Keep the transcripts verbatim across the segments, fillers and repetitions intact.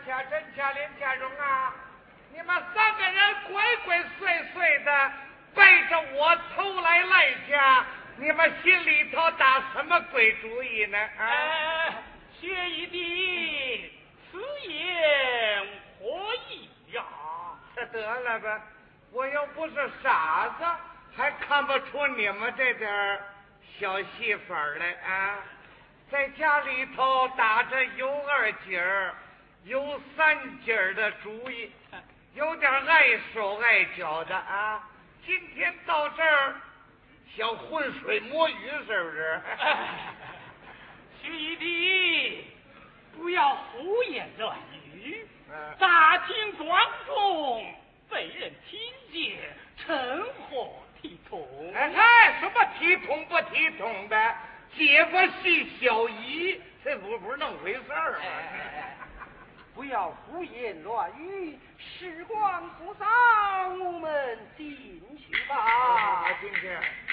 家珍、家林、家荣啊，你们三个人鬼鬼祟祟的背着我头来赖家，你们心里头打什么鬼主意呢？啊， 呃、薛义弟，此言何意呀？ 这得了吧，我又不是傻子，还看不出你们这点小戏法来啊！在家里头打着有二姐儿、有三姐儿的主意，有点碍手碍脚的啊！今天到这儿，想浑水摸鱼是不是？ 薛义弟，不要胡言乱语， 嗯、 大庭广众，被人听见，成何体统？ 哎嗨，什么体统不体统的？姐夫系小姨，这不不是那么回事儿吗？ 不要胡言乱语，时光不早，我们进去吧。 好，进去。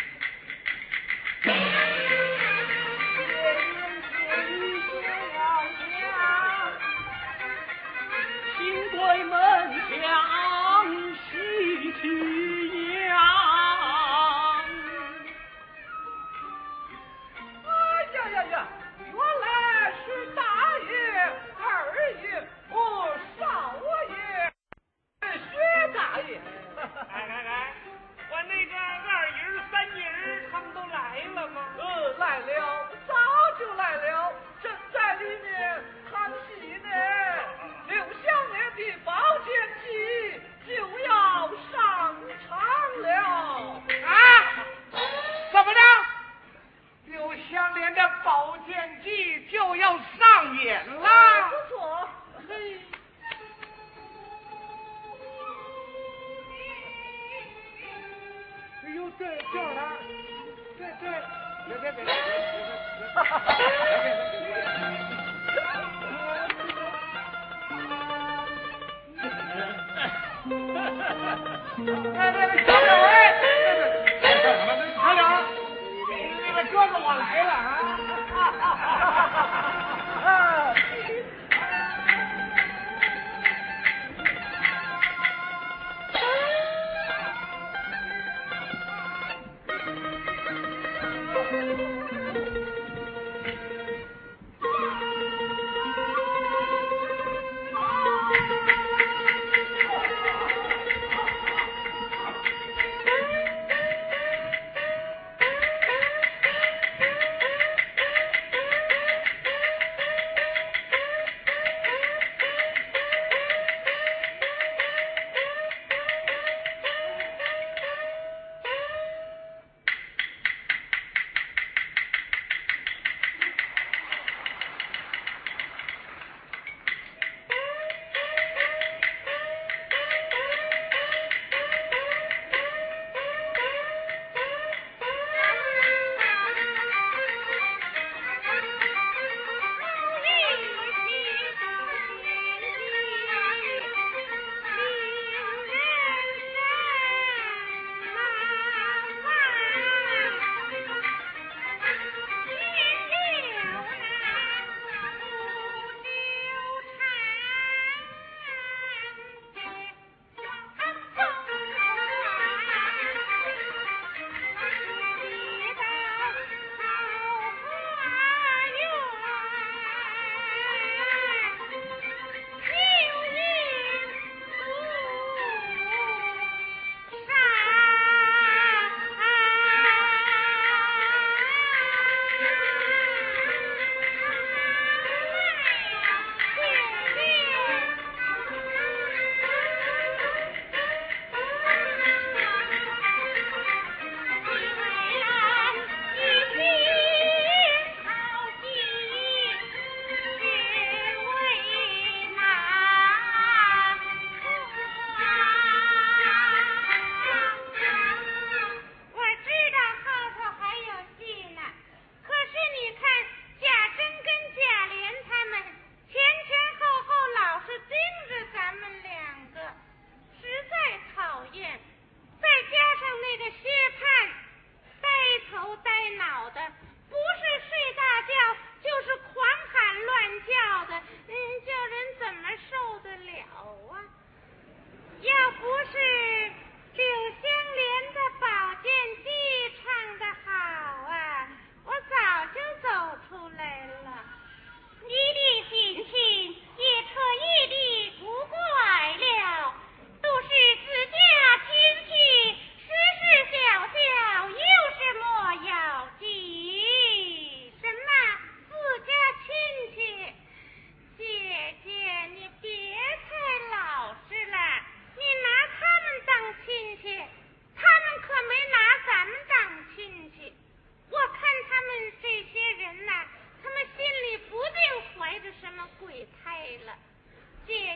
新贵门墙西去阳。 哎呀呀呀！原来是大爷、二爷和少爷，薛大爷。 哎哎哎，我那个二姨、三姨他们都来了吗？ 呃，来了，早就来了，正在里面看戏呢。刘香莲的宝剑姬就要上场了啊！怎么着？刘香莲的宝剑记就要上演了？ 不错，嘿。 哎呦，对，就是他，对对，别别别别别别哎，那个小两位，小两，那个哥哥我来了啊！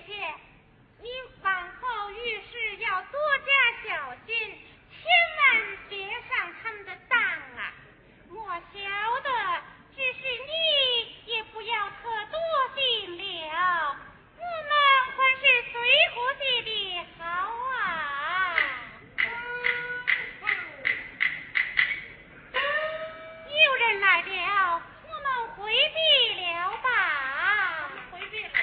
姐，你往后遇事要多加小心，千万别上他们的当啊！莫晓得，只是你也不要可多心了，我们还是随和些的好啊！有人来了，我们回避了吧？回避了。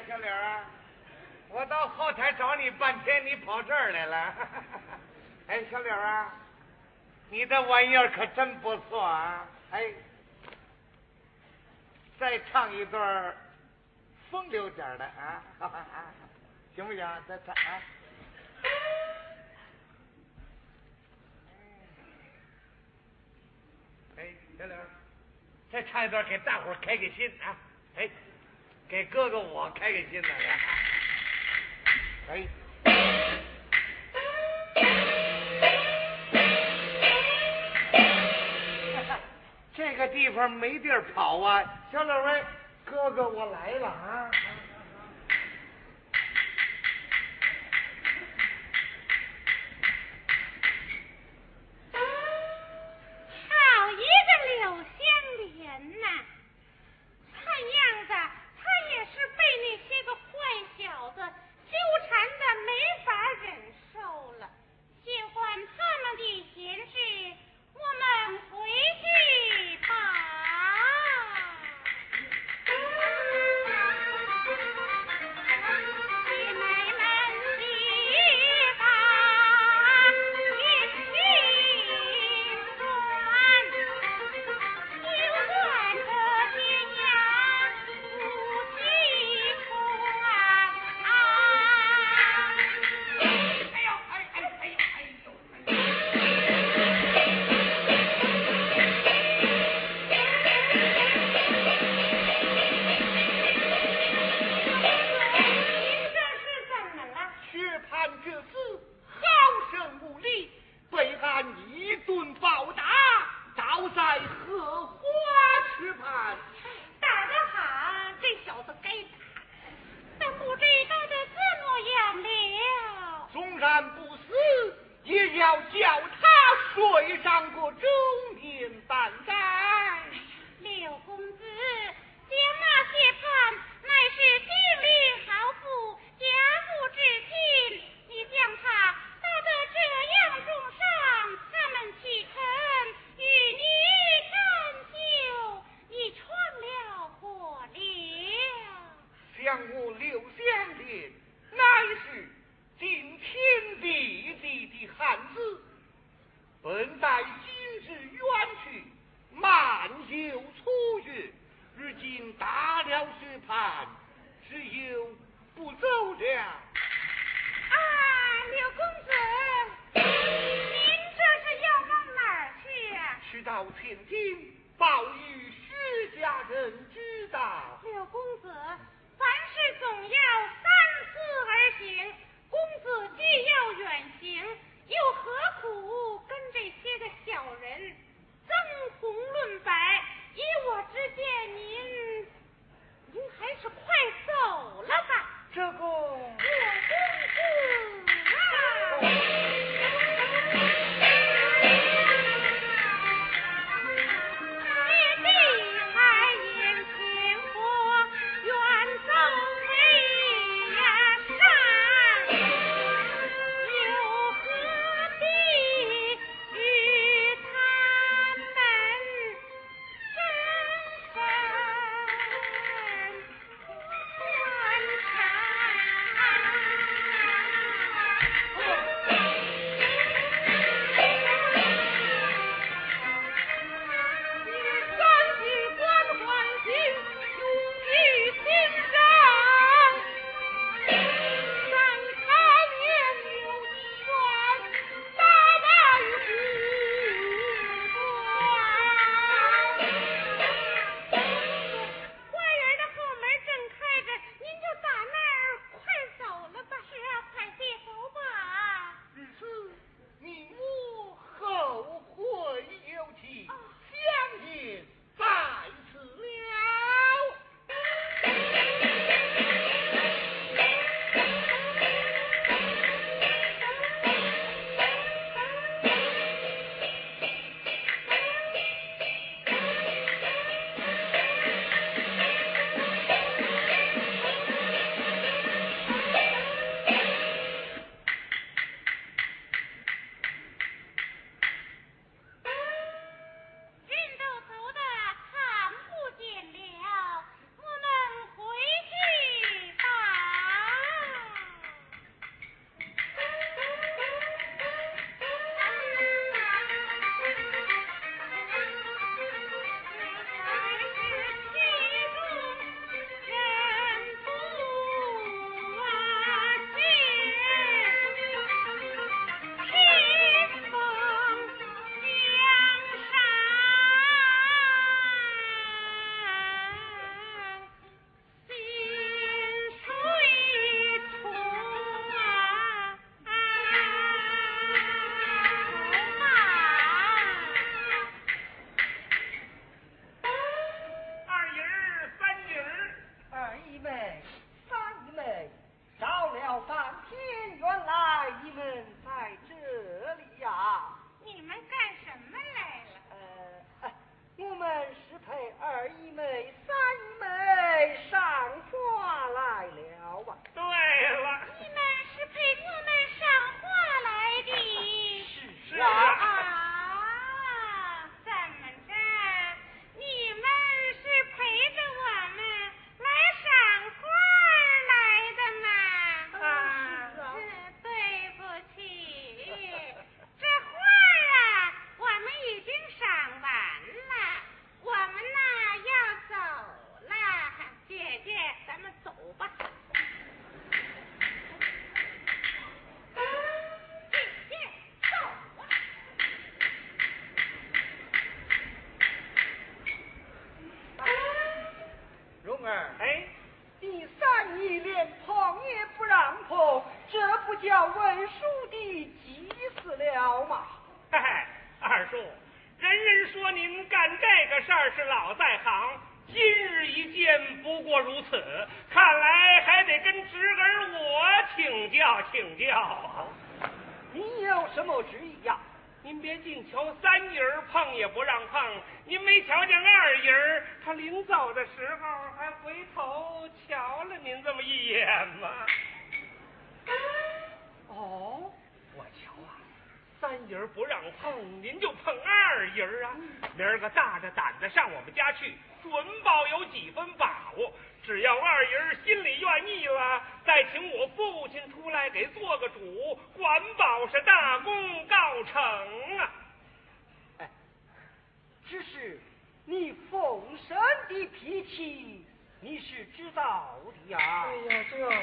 小柳啊，我到后台找你半天，你跑这儿来了。哎，小柳啊，你的玩意儿可真不错啊！哎，再唱一段风流点的啊，行不行？再唱啊！哎，小柳，再唱一段，给大伙儿开开心啊！哎，给哥哥我开开心的。哎。这个地方没地儿跑啊，小柳喂，哥哥我来了啊！ 好一个柳香莲呐！看样子他也是被那些个坏小子纠缠的没法忍受了，喜欢他们的闲事，我们回去吧。别地还言儿， 哎， 你三姨连碰也不让碰，这不叫文书的急死了吗？ 嘿嘿，二叔，人人说您干这个事儿是老在行，今日一见不过如此，看来还得跟侄儿我请教请教啊。 你有什么主意呀？ 您别净瞧三姨儿碰也不让碰，您没瞧见二姨儿，她临走的时候还回头瞧了您这么一眼吗？ 哦， 我瞧啊，三姨儿不让碰，您就碰二姨儿啊。明儿个大着胆子上我们家去，准保有几分把握。只要二姨儿心里愿意了，再请我父亲出来给做个主，管保是大功告成啊！ 哎，只是你凤生的脾气，你是知道的呀。 哎呀，这个，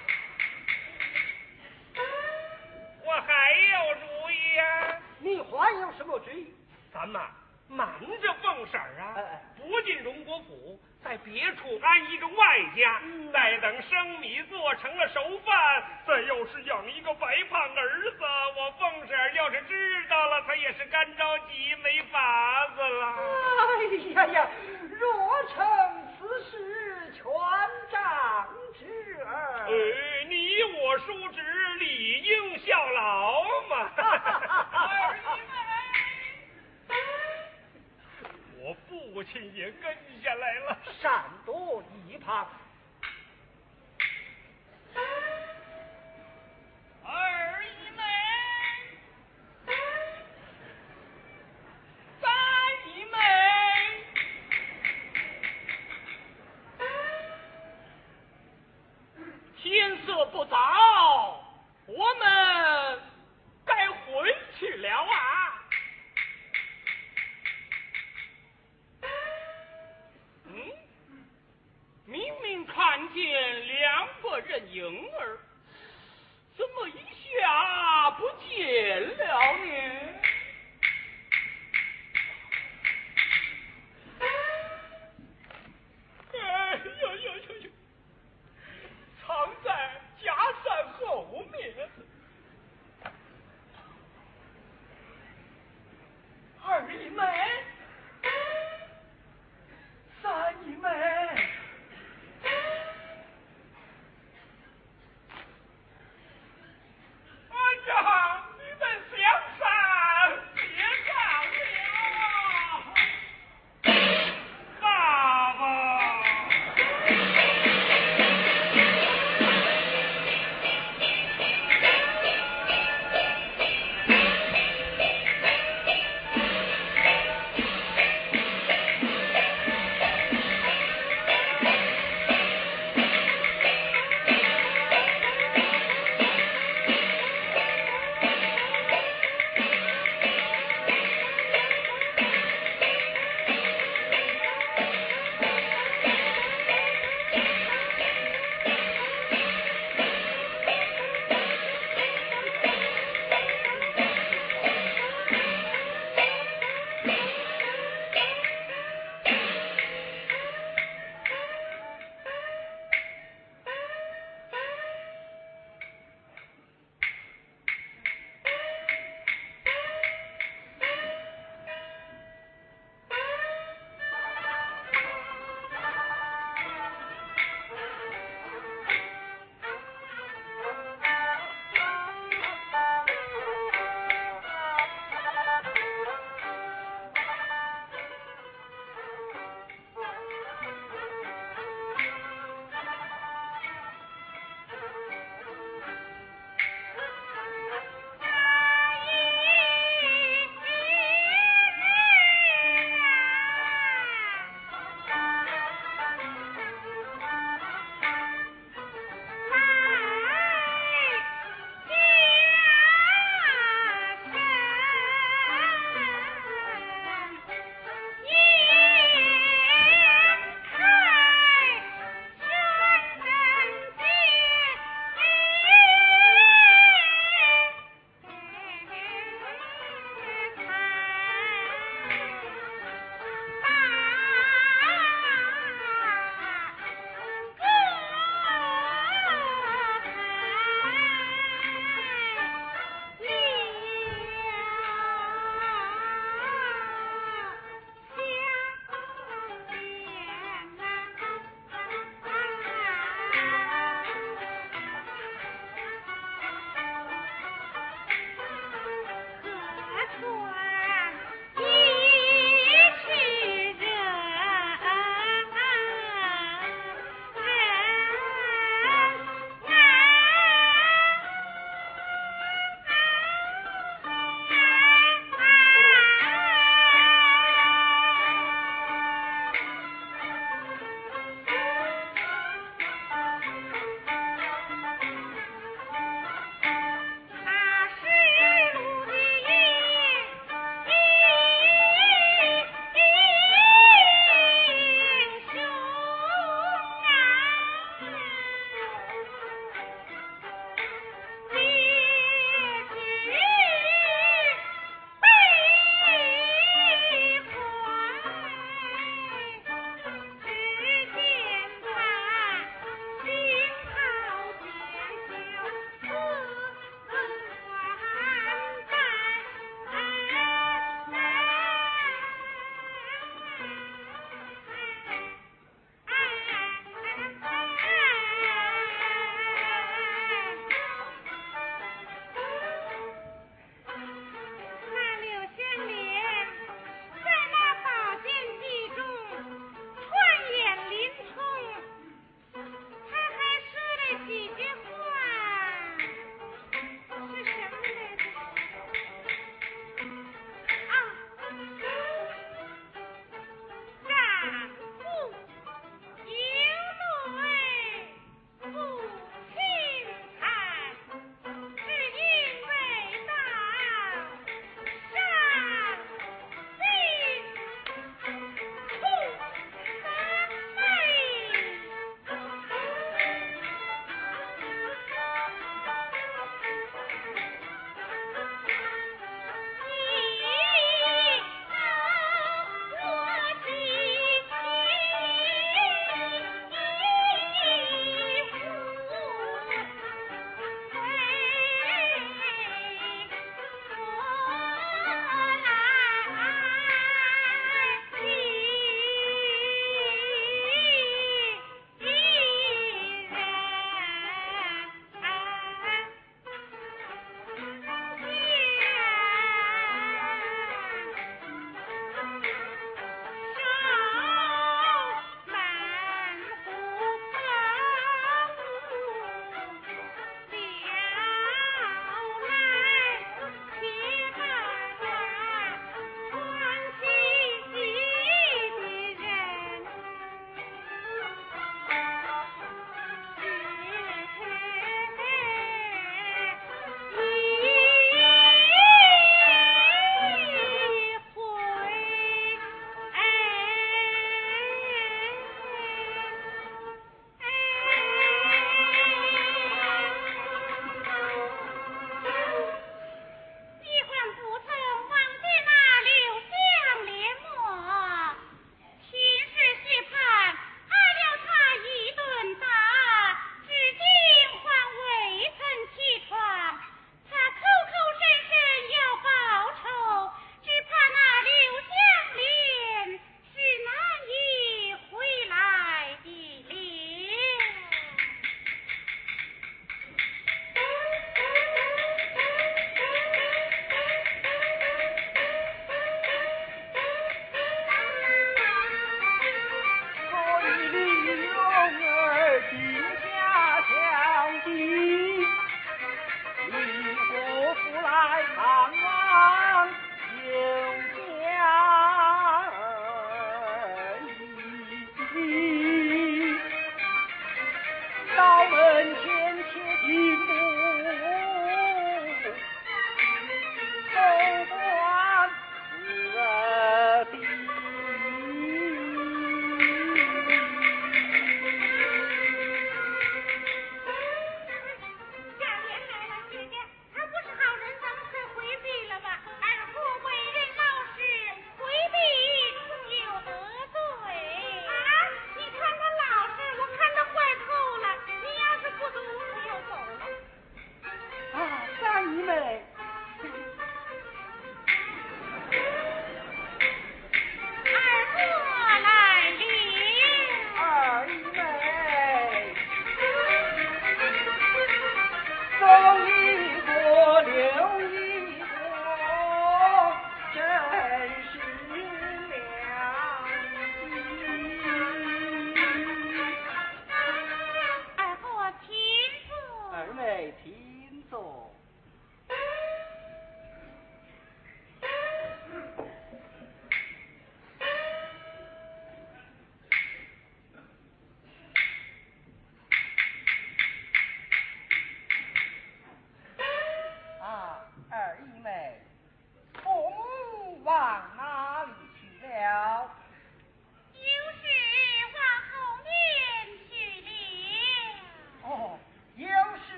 我还有主意呀。 你还有什么主意？ 咱们瞒着凤婶儿啊， 哎哎不进荣国府，在别处安一个外家， 嗯再等生米做成了熟饭，再又是养一个白胖儿子。我凤婶儿要是知道了，她也是干着急，没法子了。 哎呀呀，若成此事，全仗侄儿。 呃，你我叔侄理应效劳嘛。 二姨我父亲也跟下来了， 闪躲一旁。 二姨们，三姨们，天色不早，我们该回去了啊。嗯，明明看见两个人影儿，怎么一下不见了呢？哎呦呦呦呦，藏在假山后面。 二姨们，三姨们， 哎呀，你们是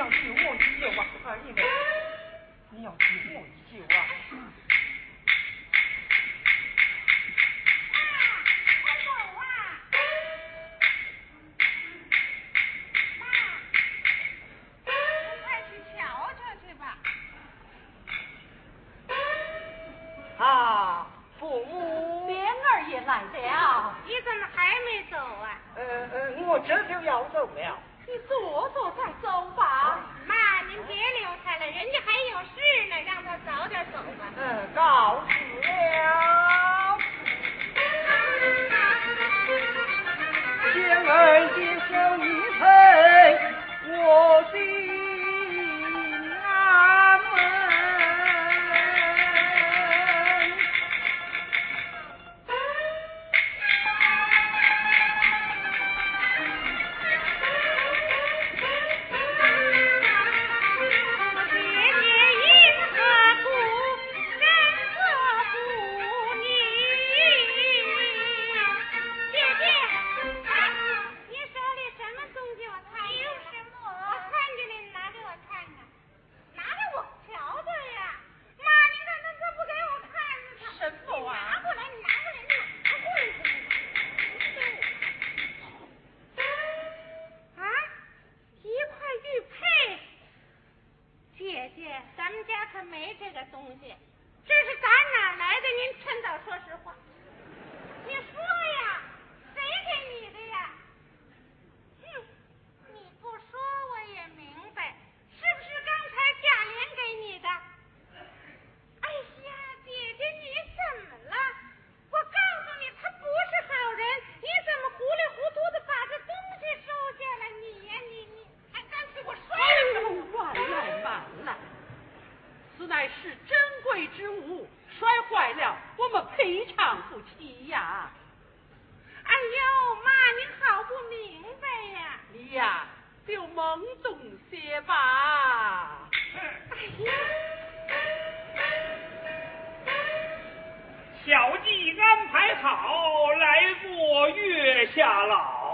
要救我一救啊！二爷，你要救我一救啊！啊，父母， 莲儿也来了， 你怎么还没走啊？ 呃呃，我这就要走了。 你坐坐再走吧。 妈，您别留他了，人家还有事呢，让他早点走吧。 嗯，告辞了。将儿接受一陪，我心安稳。 小计安排好，来过月下老。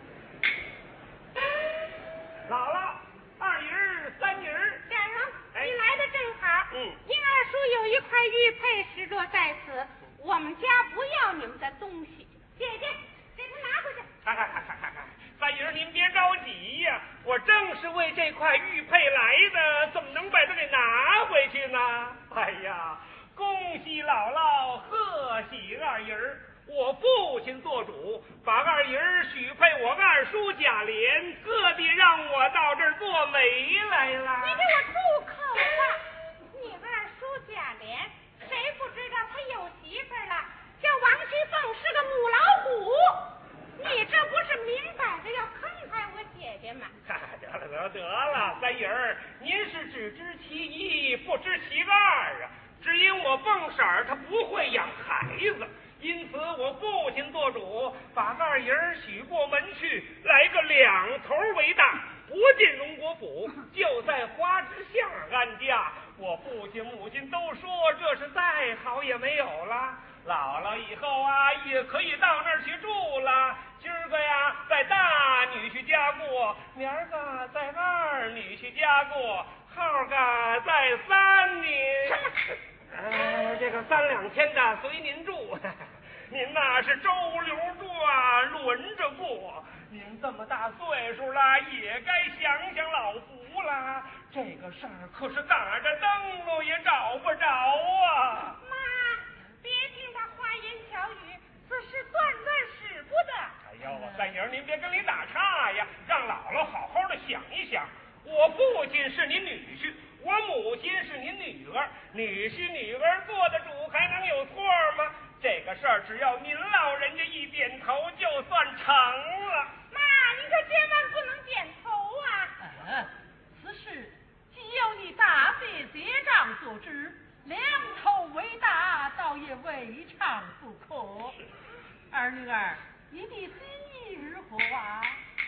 姥姥、二姨儿、三姨儿， 展荣，你来的正好。 嗯， 您二叔有一块玉佩拾落在此，我们家不要你们的东西。姐姐，给他拿回去。 看看看看看看，三姨儿您别着急呀，我正是为这块玉佩来的，怎么能把它给拿回去呢？哎呀！恭喜姥姥，贺喜二姨儿！我父亲做主，把二姨儿许配我二叔贾琏，特地让我到这儿做媒来了。 你给我住口吧！你二叔贾琏，谁不知道他有媳妇了？叫王熙凤是个母老虎，你这不是明摆着要坑害我姐姐吗？ 得了得了得了，三姨儿，您是只知其一，不知其二啊！只因我凤婶儿她不会养孩子，因此我父亲做主，把二姨儿许过门去，来个两头为大，不进荣国府，就在花之巷安家。我父亲母亲都说这是再好也没有了。姥姥以后啊也可以到那儿去住了。今儿个呀在大女婿家过，明儿个在二女婿家过，后个在三女。呃，这个三两天的随您住，您那是周流转，轮着过。您这么大岁数了，也该想想老福了。这个事儿可是打着灯笼也找不着啊！ 妈，别听他花言巧语，此事断断使不得。 哎呦，三姨儿，您别跟里打岔呀，让姥姥好好的想一想。我父亲是您女婿，我母亲是您女儿，女婿女儿做的主还能有错吗？这个事儿只要您老人家一点头，就算成了。 妈，你可千万不能点头啊！ 嗯，此事既有你大费结账所致，两头为大，倒也未尝不可。二女儿，你的心意如何啊？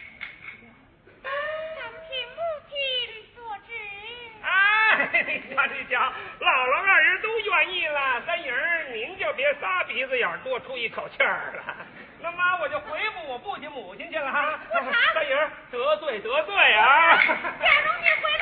全凭母亲所知。 哎，你瞧你瞧，姥姥二人都愿意了，三姨儿您就别仨鼻子眼多出一口气儿了。那妈，我就回复我父亲母亲去了哈。三姨儿得罪得罪啊！ 假如你回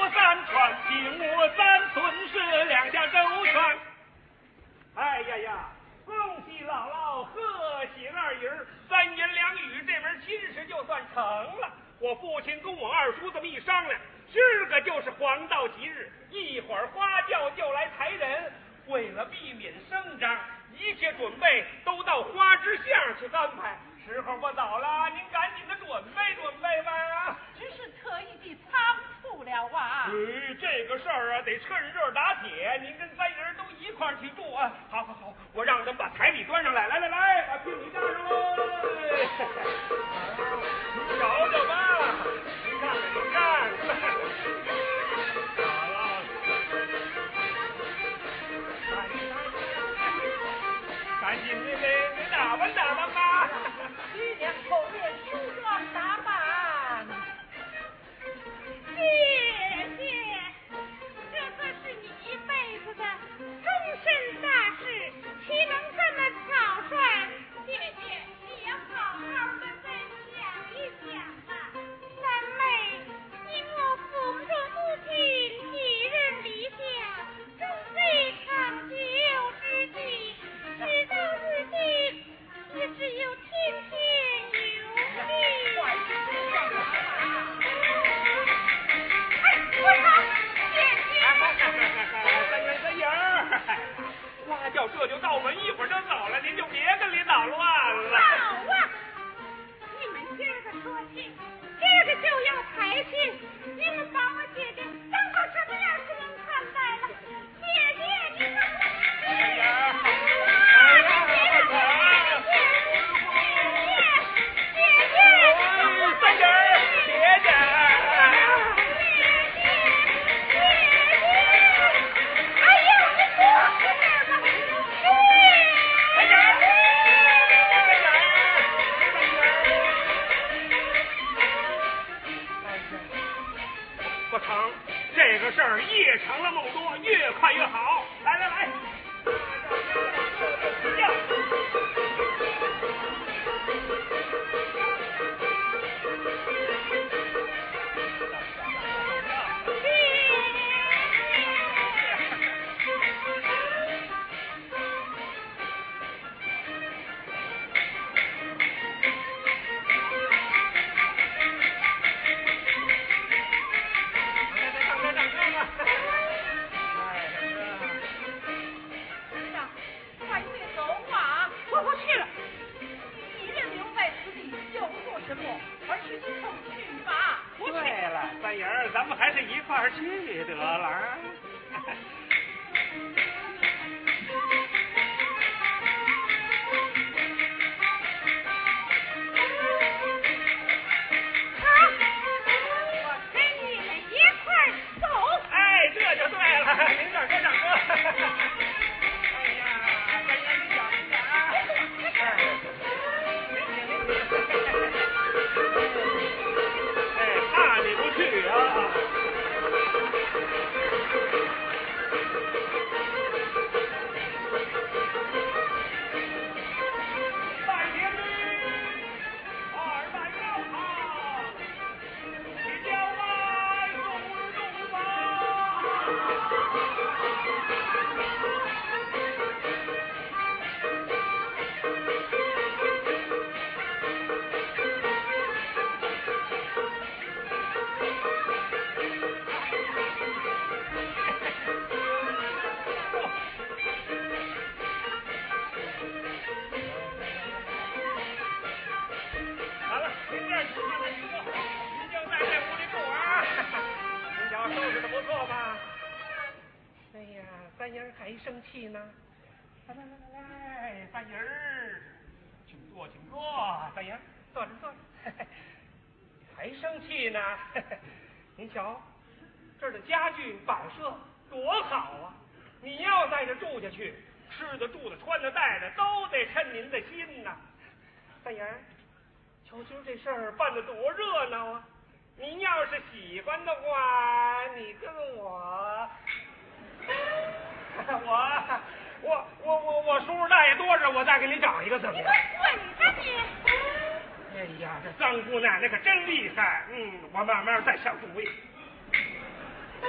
三川，平我三村是两家周全。哎呀呀，恭喜姥姥，贺喜二姨儿，三言两语这门亲事就算成了。我父亲跟我二叔这么一商量，今儿个就是黄道吉日，一会儿花轿就来抬人。为了避免声张，一切准备都到花枝巷去安排。时候不早了，您赶紧的准备准备吧。 只是特意的仓促了啊。 嗯，这个事儿啊，得趁热打铁。您跟三人都一块儿去住啊。好好好，我让他们把彩礼端上来。来来来，把聘礼架上喽。您瞧瞧吧，您看看，您看。好了，赶紧的得得打扮打扮吧。 姨娘后面梳妆打扮。 谢谢，这可是你一辈子的终身大事，岂能这么草率？姐姐，你要好好的再想一想啊！三妹，因我父母母亲几人离家，终非长久之计，事到如今，也只有听天由命。我操！姐姐， 三爷三爷儿，花轿这就到门，一会儿就走了，您就别跟里捣乱了。 好啊！你们今儿个说亲，今儿个就要抬亲，你们把我姐姐当做什么样子人看待了？姐姐，你看我姐姐，姐姐， 三爷儿，姐姐。不成，这个事儿夜长了梦多，越快越好。来来来，咱们还是一块儿去得了。 我跟你们一块儿走。 哎，这就对了，您长哥长哥。哎呀，三爷您讲您讲啊。哎，怕你不去啊。三爷还生气呢？来来来来，三爷儿，请坐，请坐。三爷，坐着坐着。还生气呢？您瞧，这儿的家具摆设多好啊！你要在这住下去，吃的、住的、穿的、戴的，都得称您的心呐。三爷，瞧今儿这事儿办得多热闹啊！您要是喜欢的话，你跟我。我我我我我叔叔大爷多着，我再给你找一个怎么样？ 滚吧你！ 哎呀，这张姑奶奶可真厉害，嗯，我慢慢再想主意。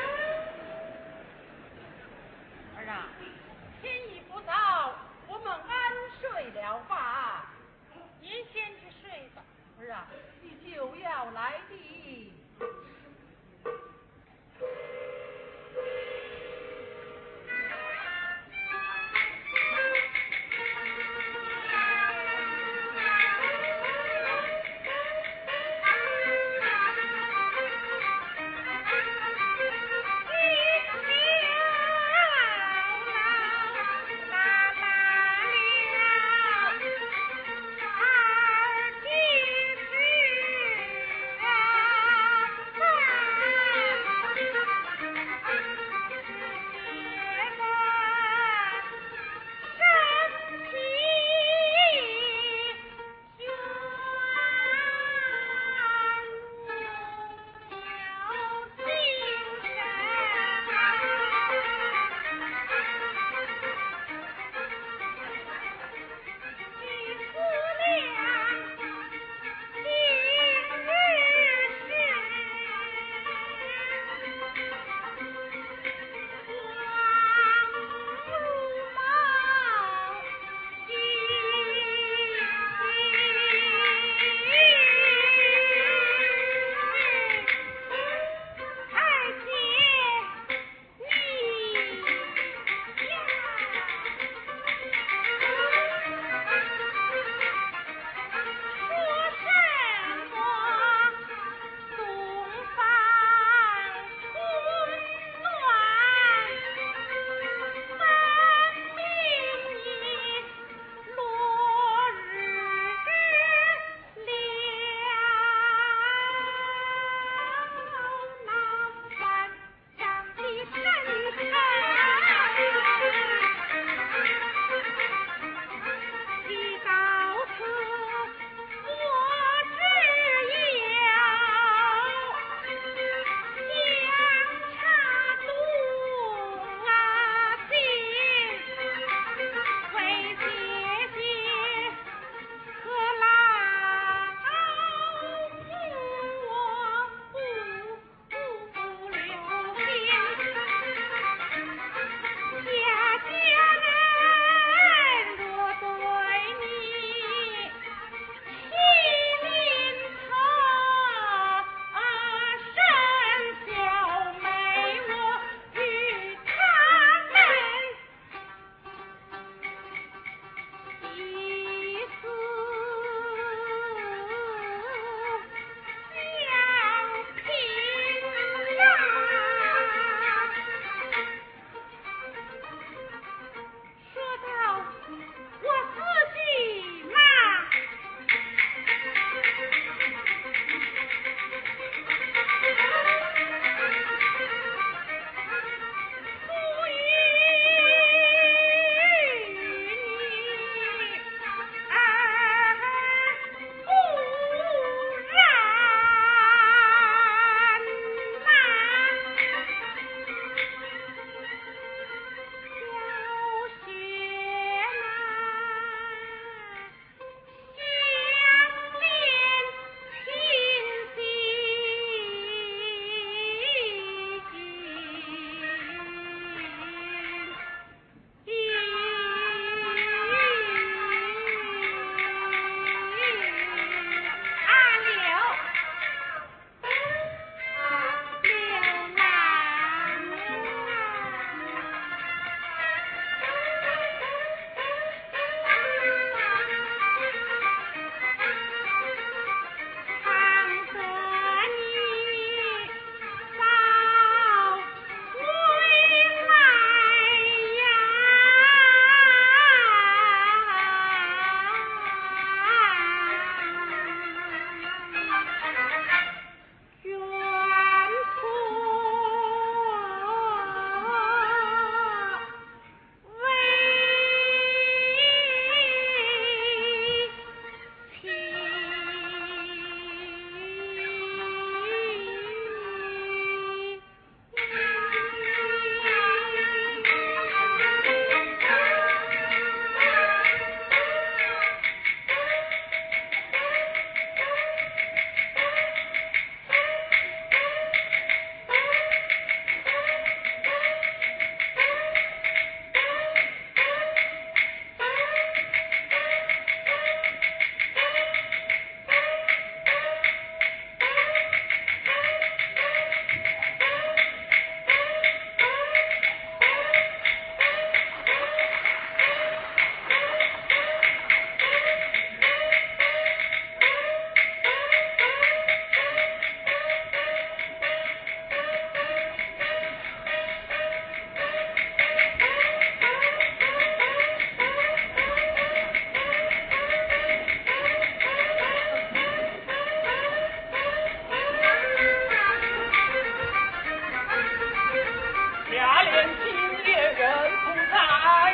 连今夜人不在，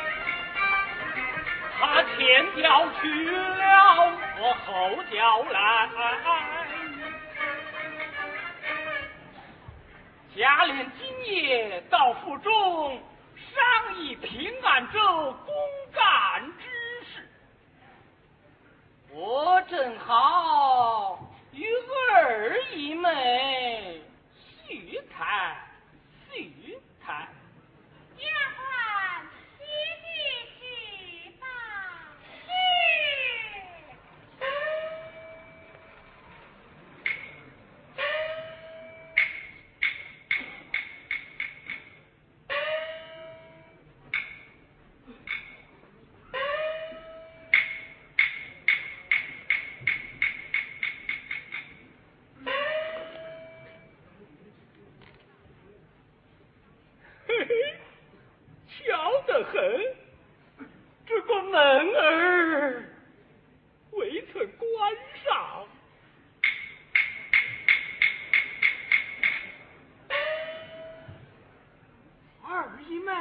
他前脚去了，我后脚来。贾琏今夜到府中商议平安州公干之事，我正好与二姨妹叙谈叙谈。 丫鬟洗洗去吧。是。 巧得很，这个门儿未曾关上。二姨妹，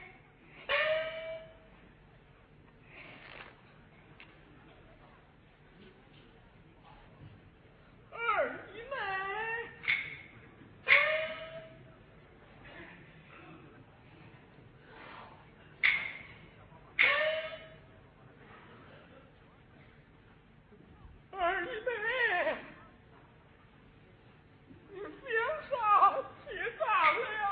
二姨妹。二姨妹，你先上去葬了。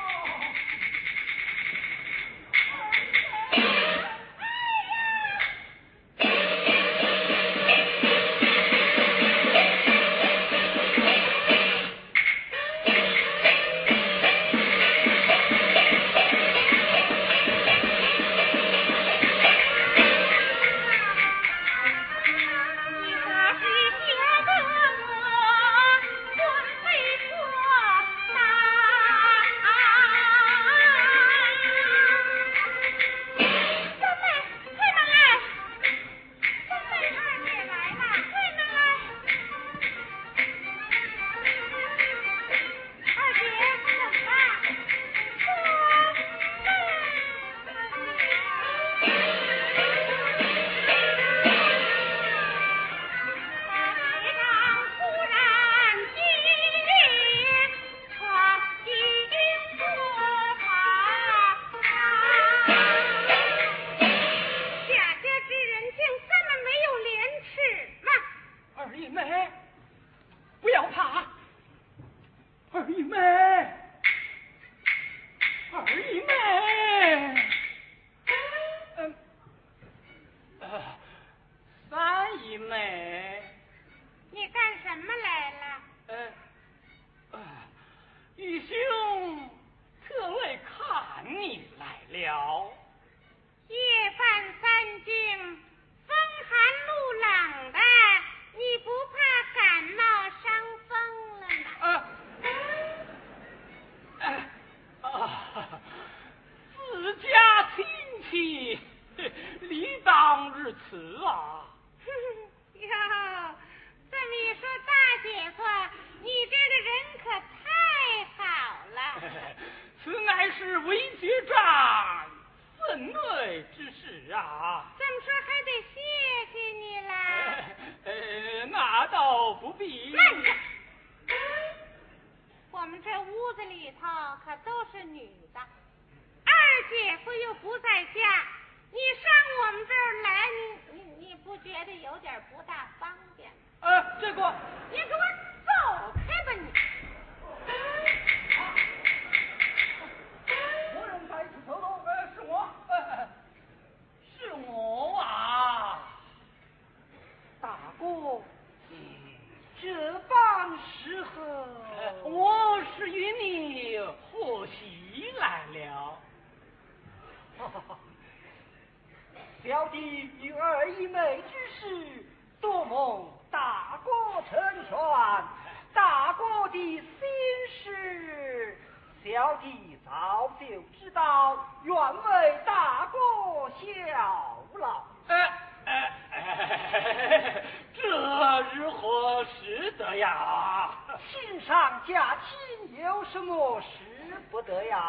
小弟与二姨妹之事，多蒙大哥成全。大哥的心事，小弟早就知道，愿为大哥效劳。哎哎哎，这如何使得呀？心上加亲，有什么使不得呀？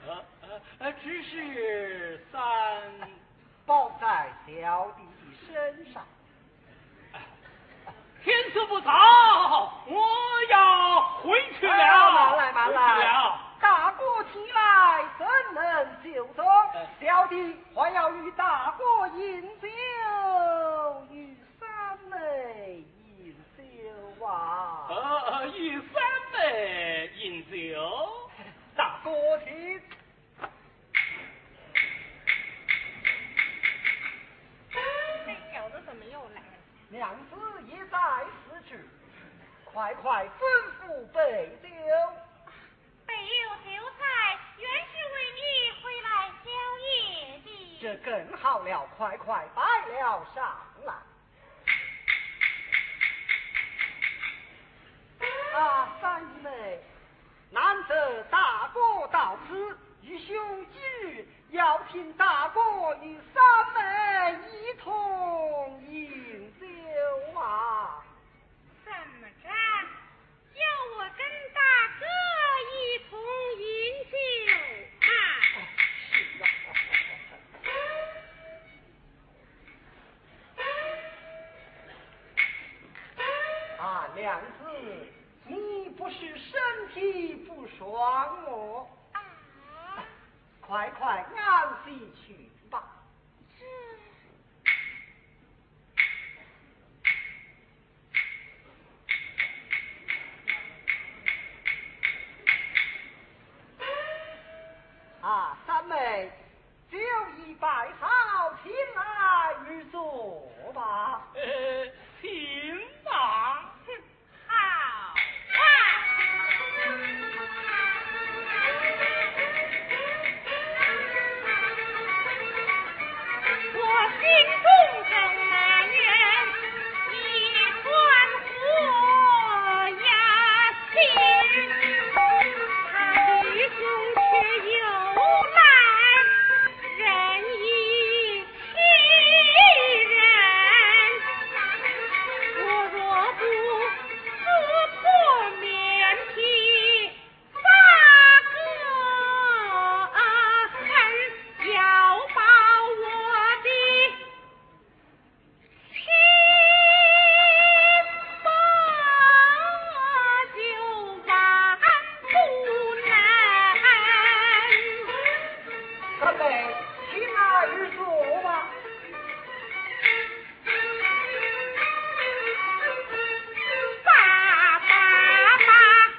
呃，只是三包在小弟身上。 天色不早，我要回去了。 慢来慢来， 回去了。 大哥起来怎能就走？小弟还要与大哥饮酒，与三妹饮酒啊！ 呃，与三妹饮酒。 大哥请。 这小子怎么又来了？ 娘子也在此处，快快吩咐备酒。 备有酒菜，原是为你回来宵夜的。 这更好了，快快摆了上来。啊，三妹，难得大哥到此，义兄今日要请大哥与三妹一同饮酒啊！ 怎么着？要我跟大哥一同饮酒啊？ 是啊。啊，娘子，你不是身体不爽么？ 啊， 快快安息去吧。 这啊，三妹，酒已摆好，请来而坐吧。 呃，请吧。 好啊！我心中正埋怨，一团火呀心，他弟兄却又来人以欺人。我若不撕破面皮，发个恨，要把我的亲妈就完不难。 三妹，请来而坐吧。 爸爸爸，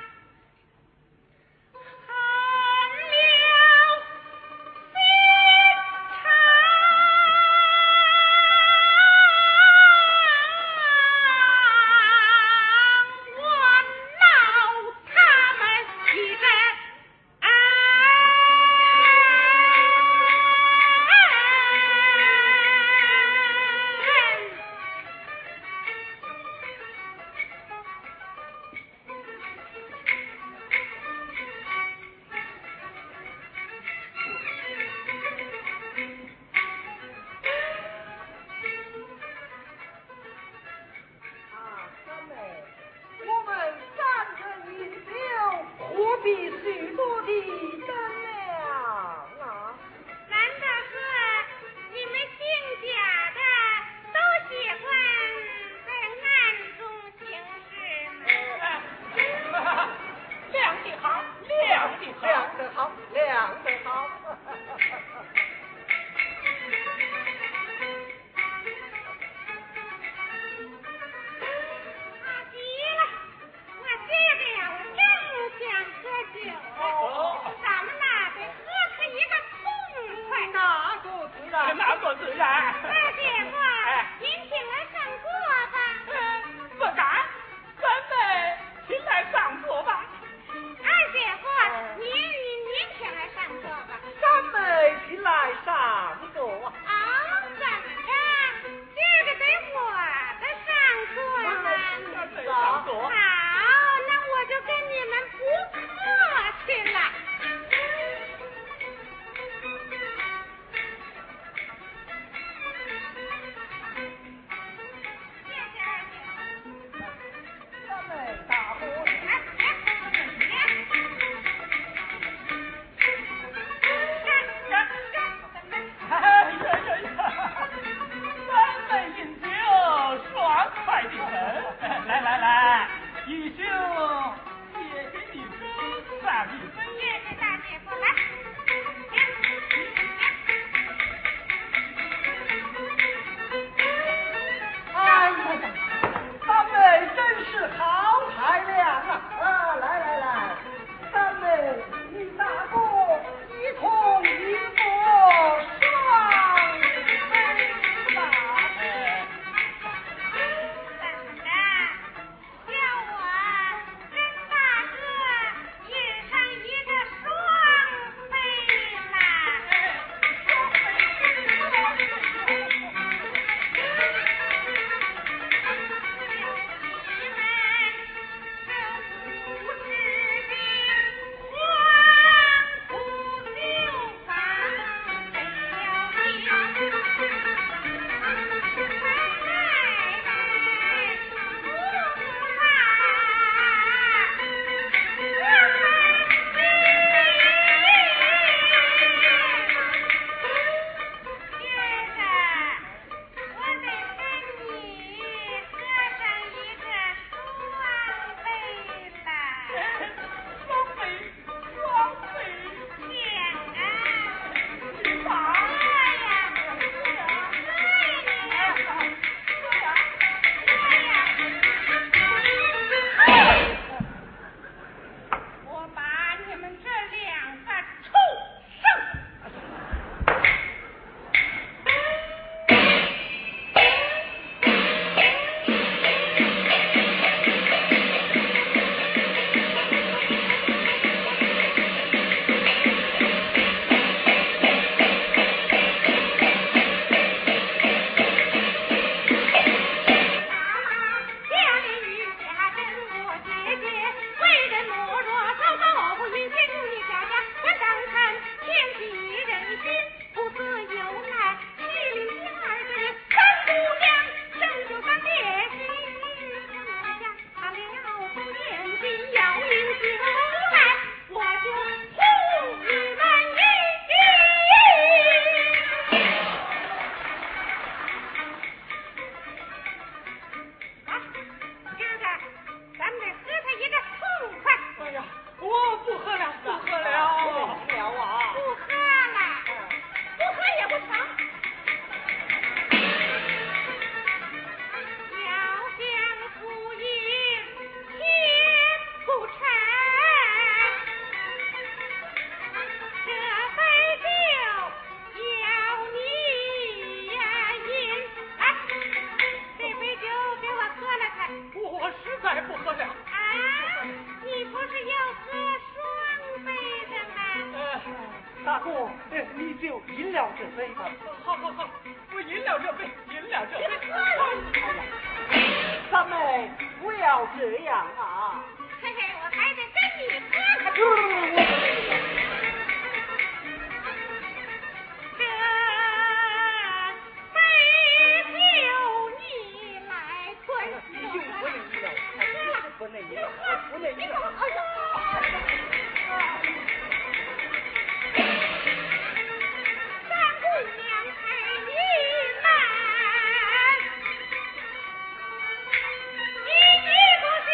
恨了心肠，我闹他们一阵。 啊，三妹，我们三人饮酒，何必许多的灯亮啊？ 难道说你们姓贾的都喜欢在暗中行事吗？ 亮的好，亮的好。 亮得好，亮得好。 啊，急了，我这个呀，我正想喝酒了，咱们呐得喝出一个痛快。 哪个自然？ 哪个自然？ 二姐夫，您请来上座吧。 嗯，不敢。三妹，请来上座吧。 二姐夫，您您您请来上座吧。 大哥，你就饮了这杯吧。 好好好，我饮了这杯，饮了这杯。 三妹，不要这样啊！ 嘿嘿，我还得跟你喝。这杯酒你来灌。 你就不能饮了，不能饮了，不能饮了。哎呀！ 三姑娘开你门，你记不记？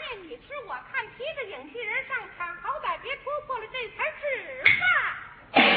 提着影戏人上场，好歹别戳破了这才是吧。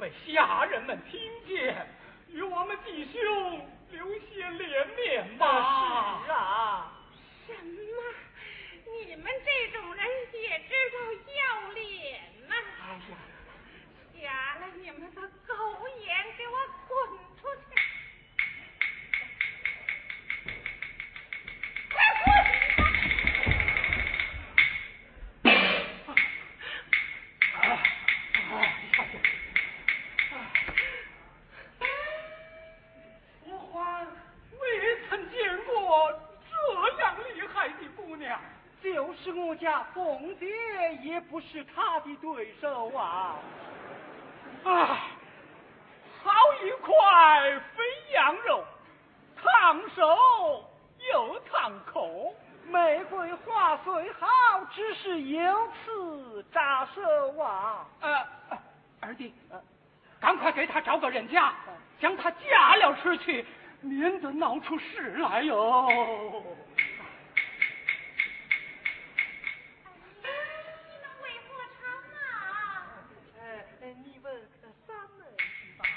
被下人们听见，与我们弟兄流血连连吧。 是啊。 什么？你们这种人也知道要脸吗？ 哎呀， 瞎了你们的狗眼，给我滚出去！快滚！ 我还未曾见过这样厉害的姑娘。 就是我家凤姐也不是她的对手啊！ 啊，好一块肥羊肉，烫手又烫口。 玫瑰花虽好，只是有刺扎手啊！ 呃，呃二弟，呃，赶快给他找个人家，将他嫁了出去，免得闹出事来哟。 你问三妹去吧。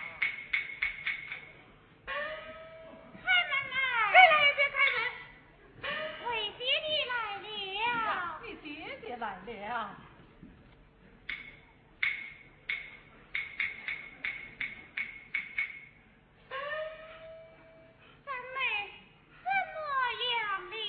开门呐！谁来也别开门！为爹爹来了。 你爹爹来了。 三妹怎么样了？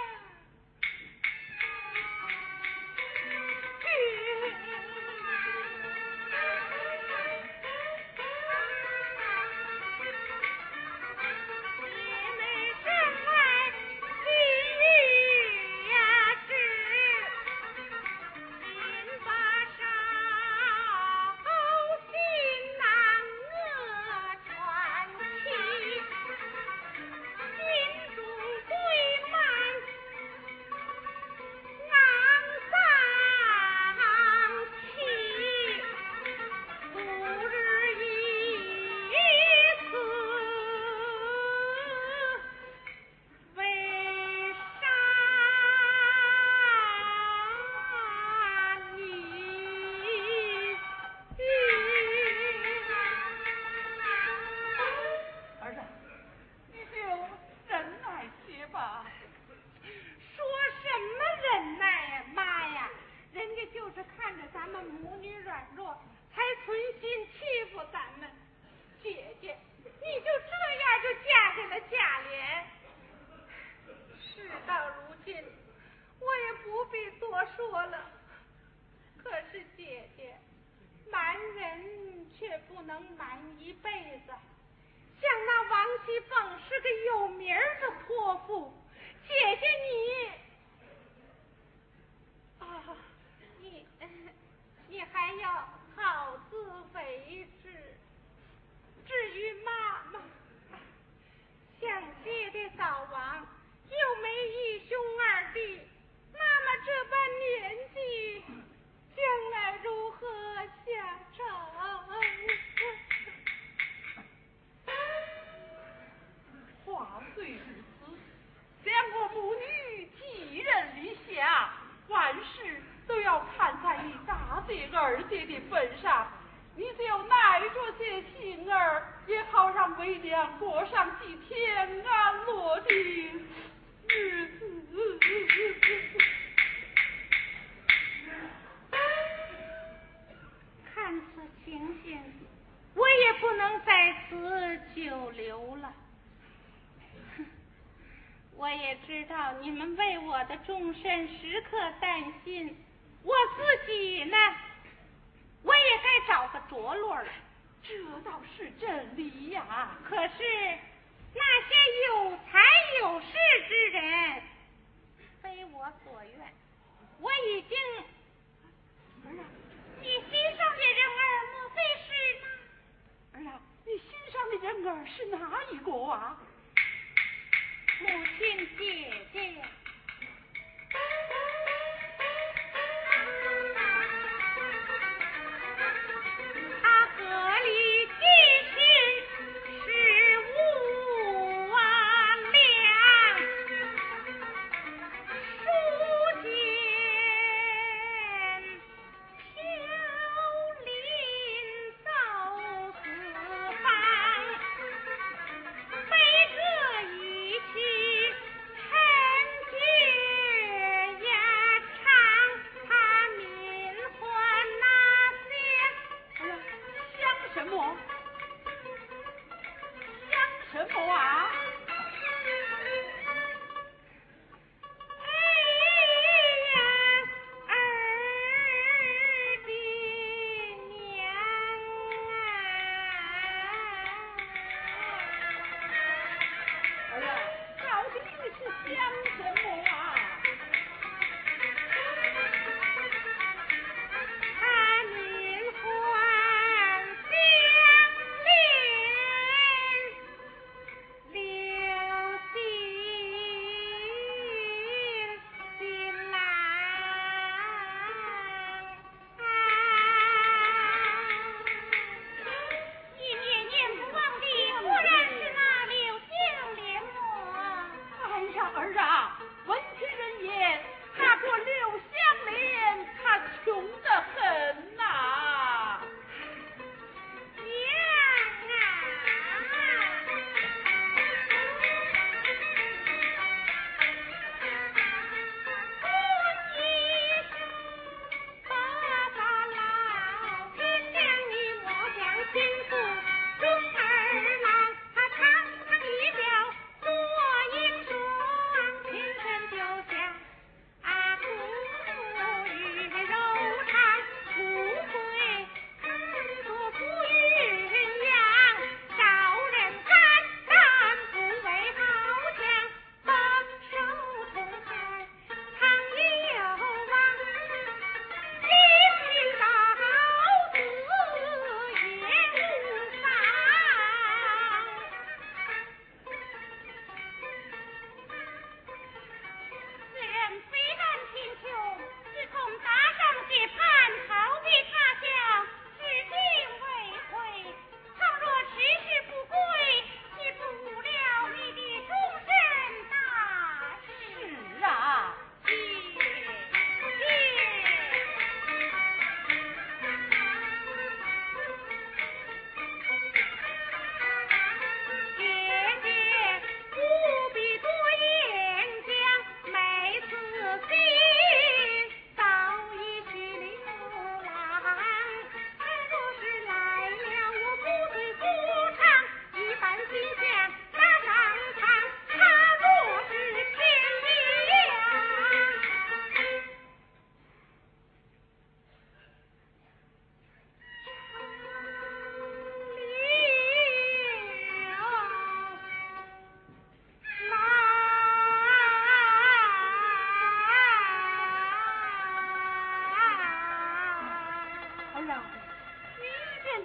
众生时刻担心，我自己呢，我也该找个着落了。 这倒是真理呀。 可是那些有才有势之人，非我所愿。我已经， 儿啊， 你心上的人儿莫非是那？ 儿啊，你心上的人儿是哪一个啊？ 母亲姐姐呀。他河里寄信是无量，书剑飘零走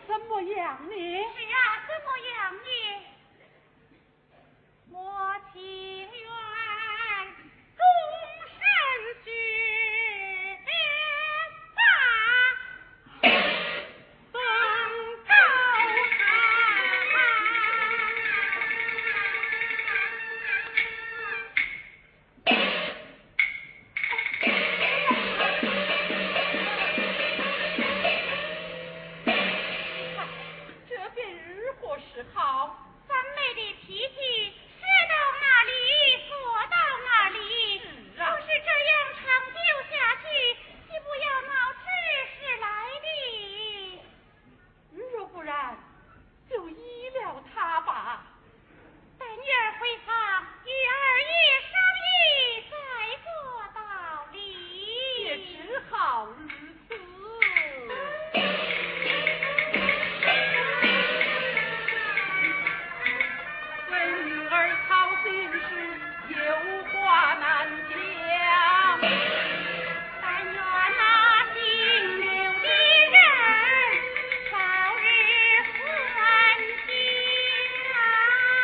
怎么样呢？ 是啊，怎么样呢？我情愿终身学法，登高堂。 这便日何是好？ 三妹的脾气说到哪里说到哪里， 是啊要是这样长久下去，岂不要闹出事来的？ 若不然，就依了他吧。 待女儿回房，与二爷商议，再做道理。 也只好如此。为女儿操心事，有话难讲。 但愿那姓刘的人早日还清啊！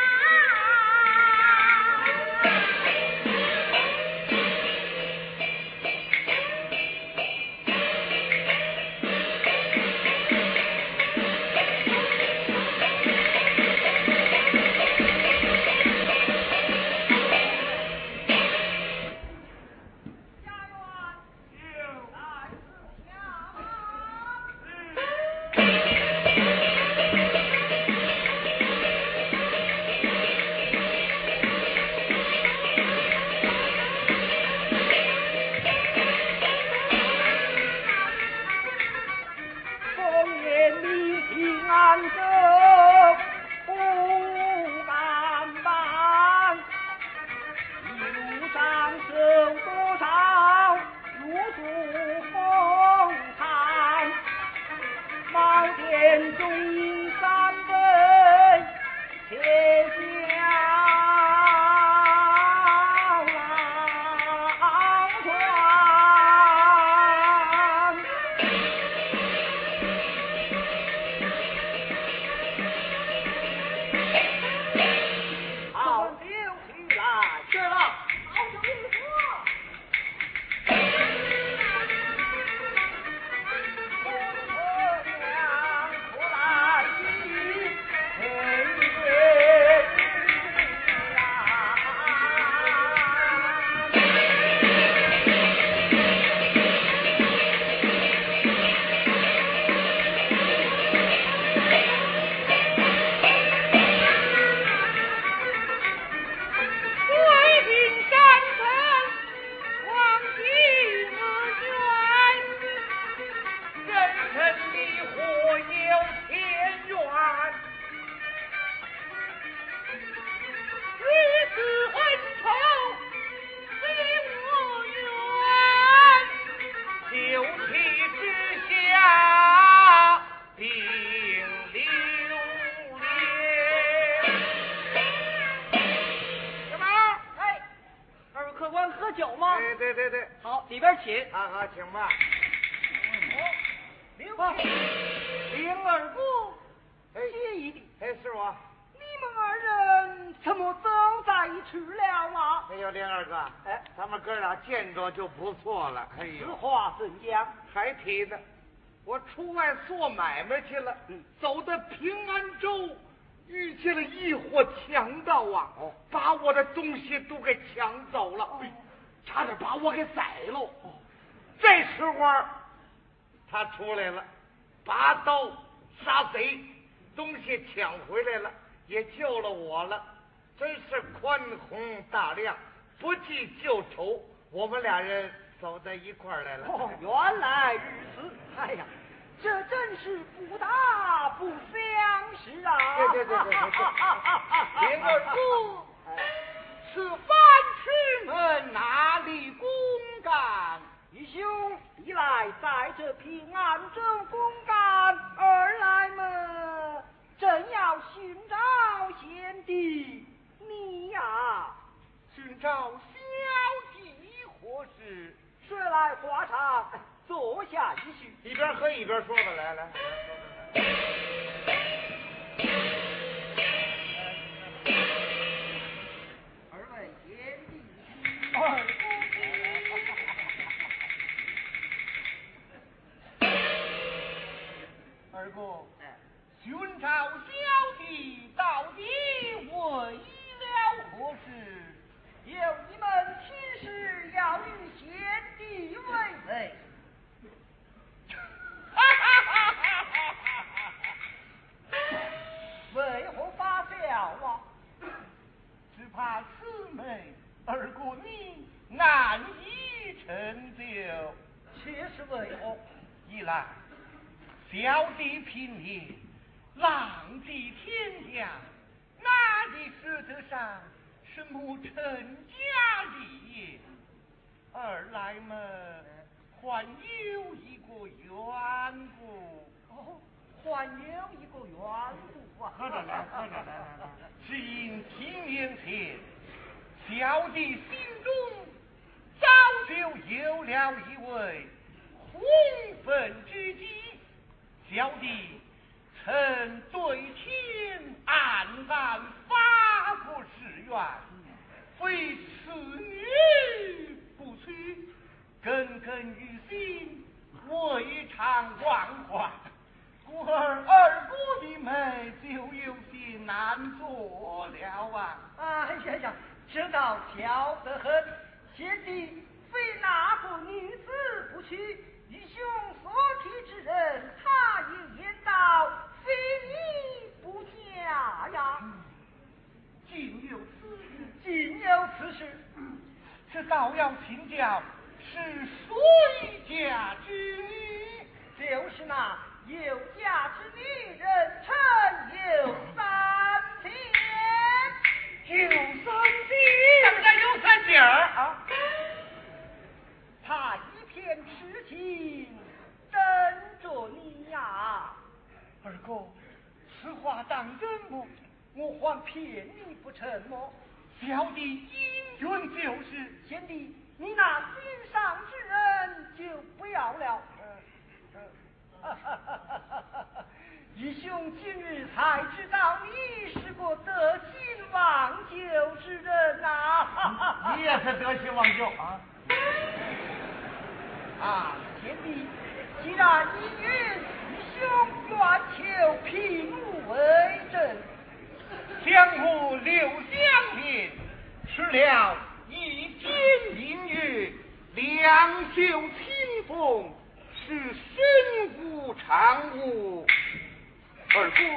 风言你平安州不敢办，一路上受多少如数风寒，茅田中饮三杯天下郎船。好酒起来，是了，好酒一喝。姑娘不来兮，黑夜为民战争，望君愿。 人生离火有天缘， 与子恩仇，非我愿。 九气之下并流连。干嘛？ 哎，二位客官喝酒吗？ 哎，对对对， 好，里边请。 好好，请吧。 灵啊，灵儿姑， 哎介意的， 哎，是我。 你们二人怎么走在一起了啊？ 哎呦，林二哥， 哎， 咱们哥俩见着就不错了。哎此呦， 话怎讲？ 还提呢，我出外做买卖去了， 嗯走到平安州，遇见了一伙强盗啊， 哦把我的东西都给抢走了， 哦差点把我给宰喽。这时候他出来了，拔刀杀贼，东西抢回来了，也救了我了，真是宽宏大量，不计旧仇，我们俩人走在一块儿来了。 哦，原来如此。哎呀，这真是不打不相识啊！ 对对对对对对灵儿姑，此番出门哪里公干？义兄一来在这平安州公干，二来嘛，正要寻找贤弟，你呀、 寻找小弟何事？ 说来话长，坐下一叙。 一边喝一边说吧，来来。来说说来二哥，寻找小弟到底为了何事？有一门亲事要与贤弟为媒。哈哈哈哈哈哈！为何发笑啊？只怕此媒二哥你难以成就。却是为何？一来小弟平年浪迹天涯，哪里舍得上什么成家立业？二来嘛，还有一个缘故。哦，还有一个缘故啊！ 喝着来，喝着来，来来。 是因几年前，小弟心中早就有了一位红粉知己，小弟曾对天暗暗发过誓愿，非此女不娶，耿耿于心，未尝忘怀。故而二哥的媒就有些难做了啊！哎呀呀，这倒巧得很，贤弟非哪个女子不娶，义兄所提之人，他也言道，非你不嫁呀。嗯、竟有此事，竟有此事，这倒要请教是谁家之女？就是那有家之女，人称有三姐。有三姐？怎么叫有三姐儿啊？他一片痴情等着你呀、啊！二哥，此话当真么？我还骗你不成么？小弟应允就是。贤弟，你那心上之人就不要了。哈哈哈哈哈！义兄今日才知道你是个得心忘旧之人呐、啊！ 你也是得心忘旧啊！ 啊，贤弟，既然你允义兄愿求平路为证，江湖留香片，吃了一天明月，两袖清风。是身无长物，二哥，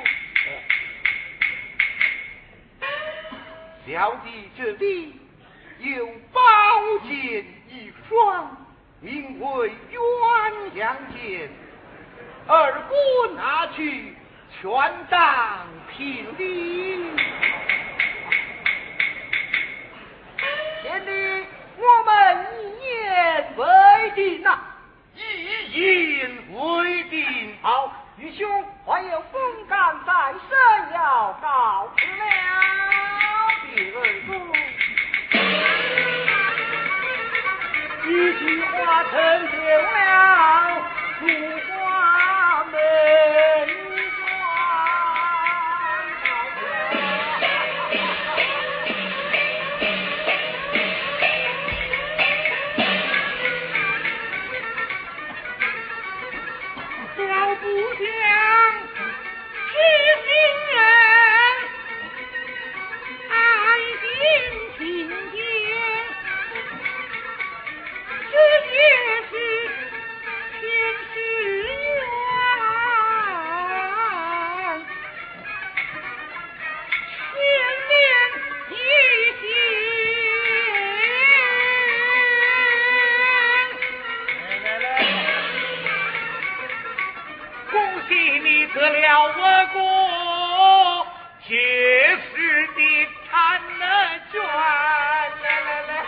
小弟这里有宝剑一双，名为鸳鸯剑，二哥拿去全当聘礼。贤弟，我们一言为定呐、啊。一言为定。好，愚兄还有公干在身，要告辞了。第二个，一句话成就了入花门不想知心人爱心情结，这也是天时缘，千年一心。来来来，恭喜你得了我国结实的产能卷，来来来，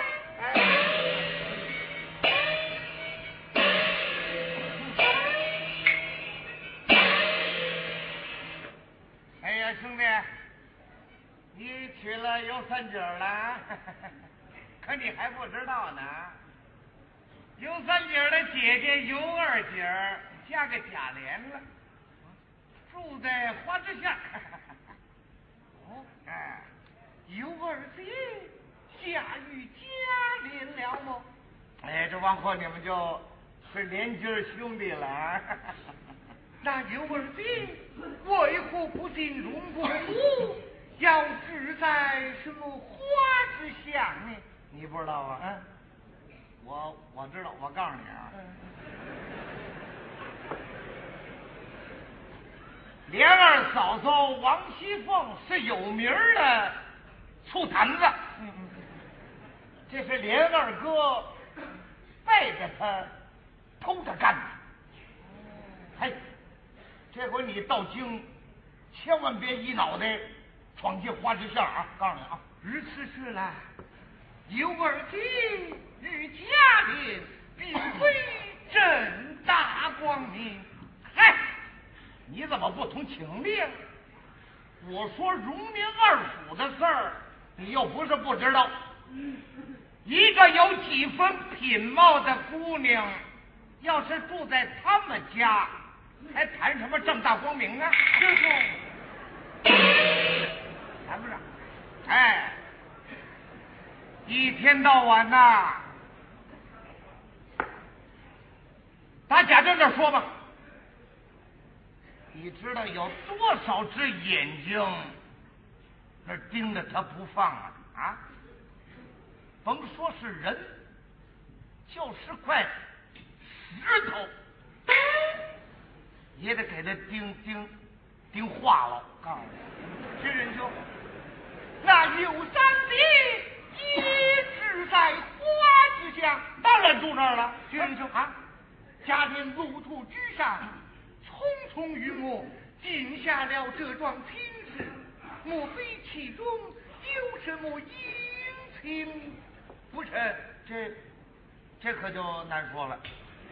哎呀，兄弟，你娶了有三姐了，可你还不知道呢。有三姐的姐姐有二姐嫁给贾琏了，住在花枝巷。哦，哎，有二姐嫁与贾琏了吗？哎，这往后你们就是连襟兄弟了。 那有儿子为何不进荣国府，要置在什么花之下呢？ 你不知道啊？嗯，我我知道，我告诉你啊，莲二嫂嫂王熙凤是有名的醋坛子。嗯嗯，这是莲二哥背着他偷着干的。嘿，这回你到京，千万别一脑袋闯进花枝巷啊！告诉你啊， 如此说来，有儿子与家里并非正大光明。 嗨，你怎么不通情理？我说荣宁二府的事儿，你又不是不知道。一个有几分品貌的姑娘，要是住在他们家，还谈什么正大光明啊？ 师傅， 谈不上。哎，一天到晚呐，打假正这说吧，你知道有多少只眼睛那盯着他不放啊？啊，甭说是人，就是块石头，也得给他盯盯盯化了。告诉你， 薛仁兄，那有三弟一直在花之下， 当然住那儿了。 薛仁兄啊，家庭路途居上，匆匆与我定下了这桩亲事，莫非其中有什么隐情？不成， 这这可就难说了。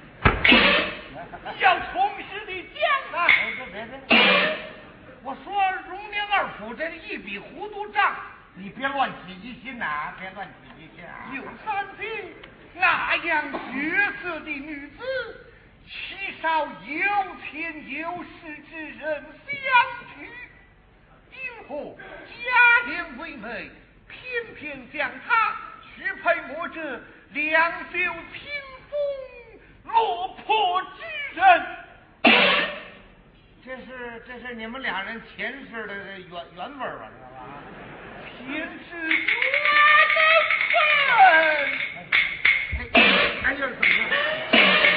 要充实的讲啊！ 别别别！我说荣宁二府这一笔糊涂账，你别乱起疑心呐、啊，别乱起疑心啊！ 有三弟那样绝色的女子，岂少有钱有势之人相娶？因何家庭为媒，偏偏将她许配我这两袖清风落魄之人？ 这是这是你们俩人前世的缘缘分吧，知道吧？ 前世缘分。 哎，这是怎么样？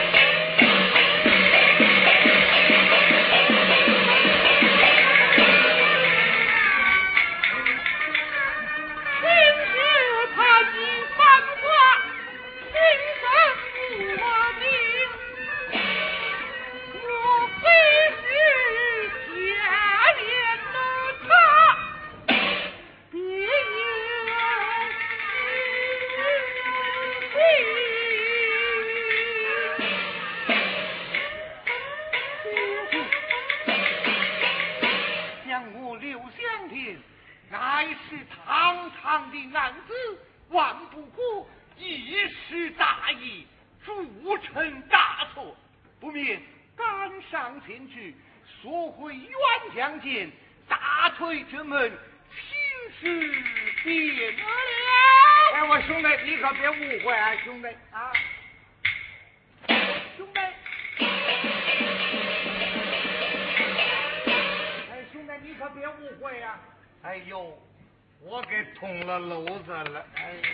乃是堂堂的男子，万不可一时大意，铸成大错，不免赶上前去，索回冤将剑，大推这门亲事变了。 哎，我兄弟，你可别误会啊，兄弟啊， 兄弟， 哎，兄弟，你可别误会啊。 哎呦，我给捅了篓子了！哎呀。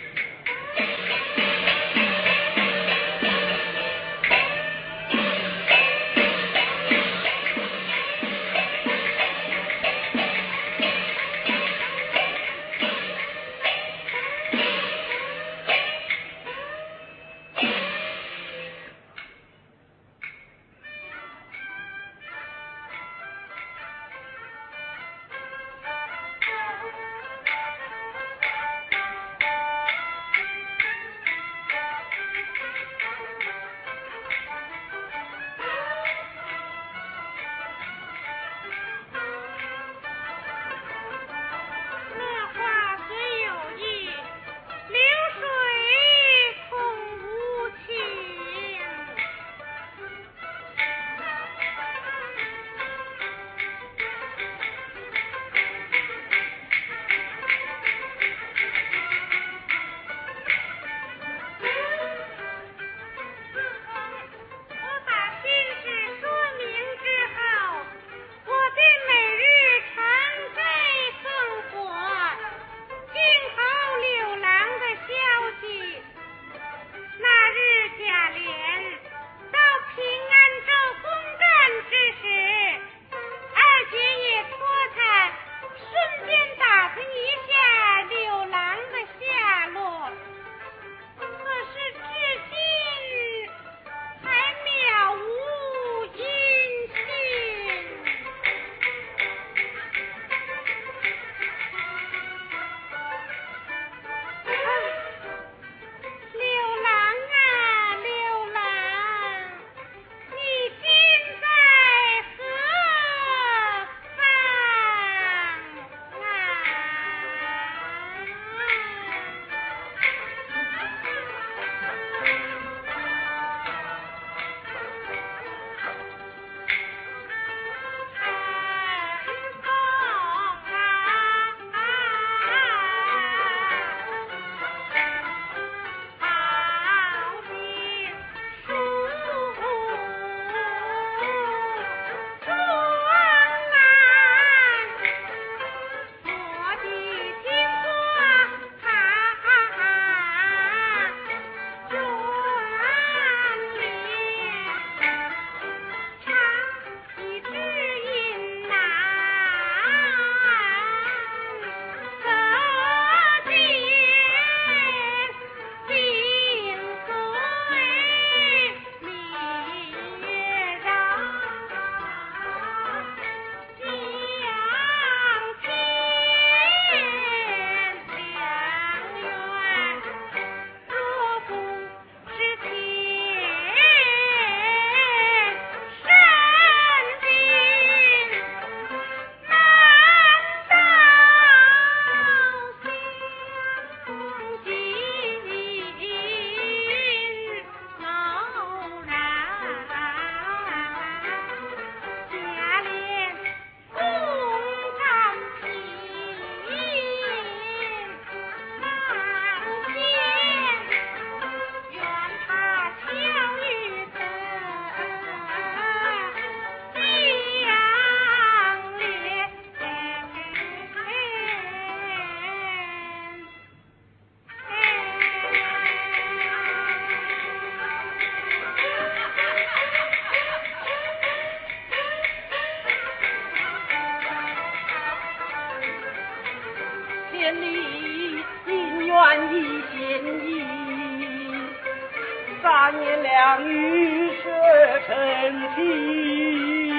听。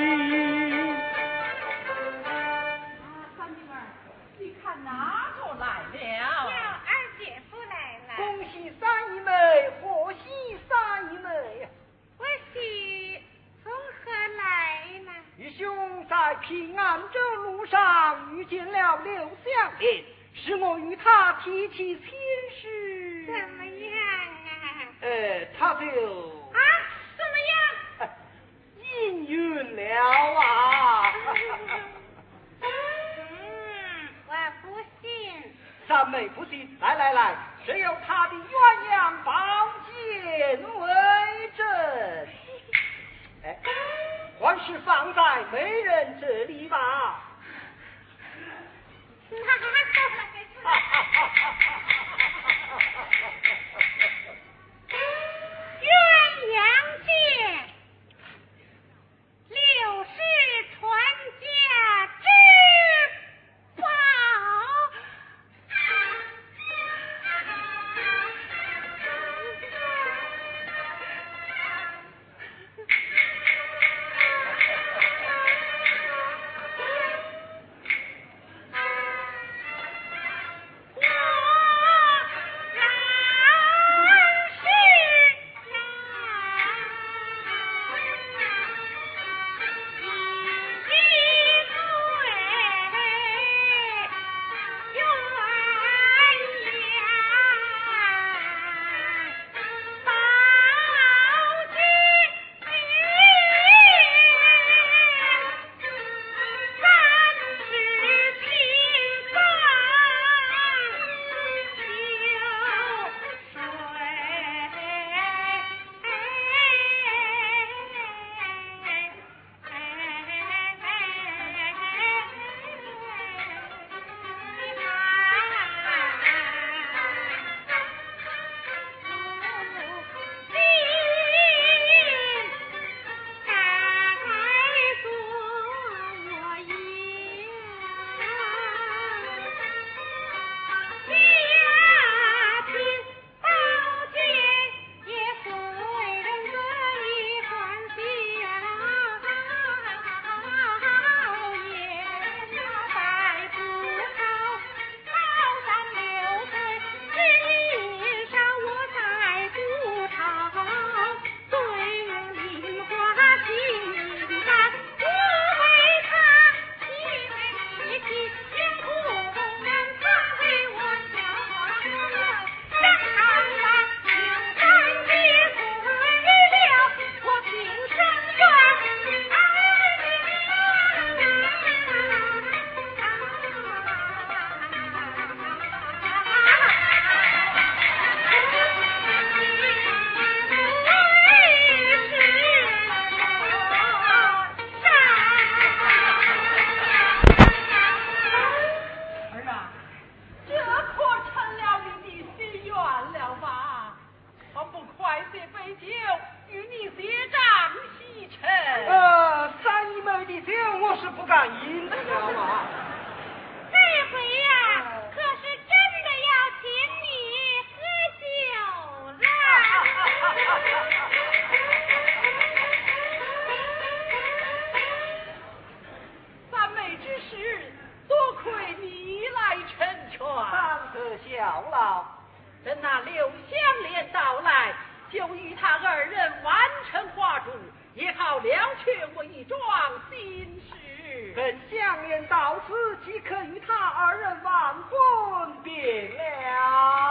啊，三女儿，你看哪个来了？ 叫二姐夫来了。 恭喜三姨妹，贺喜三姨妹。 我喜从何来呢？ 义兄在平安州路上遇见了刘香莲，使我与他提起亲事。 怎么样啊？ 呃，他就啊，怎么样？ 应允了啊。 嗯，我不信。 三妹不信，来来来，只有他的鸳鸯宝剑为证。哎，还是放在媒人这里吧。 拿过来。鸳鸯剑，六世传家之宝。 等那刘香莲到来，就与他二人完成花烛，也好了却我一桩心事。 等香莲到此，即可与他二人完婚便了。